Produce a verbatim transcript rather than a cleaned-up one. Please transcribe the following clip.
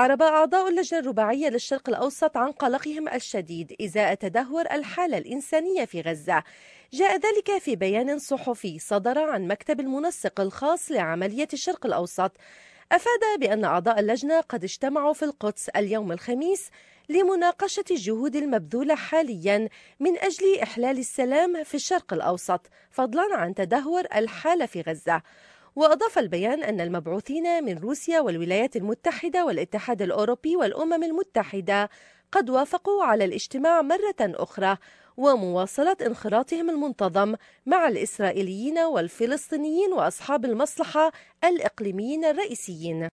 أعرب أعضاء اللجنة الرباعية للشرق الأوسط عن قلقهم الشديد إزاء تدهور الحالة الإنسانية في غزة. جاء ذلك في بيان صحفي صدر عن مكتب المنسق الخاص لعملية الشرق الأوسط. أفاد بأن أعضاء اللجنة قد اجتمعوا في القدس اليوم الخميس لمناقشة الجهود المبذولة حاليا من أجل إحلال السلام في الشرق الأوسط، فضلا عن تدهور الحالة في غزة. وأضاف البيان أن المبعوثين من روسيا والولايات المتحدة والاتحاد الأوروبي والأمم المتحدة قد وافقوا على الاجتماع مرة أخرى ومواصلة انخراطهم المنتظم مع الإسرائيليين والفلسطينيين وأصحاب المصلحة الإقليميين الرئيسيين.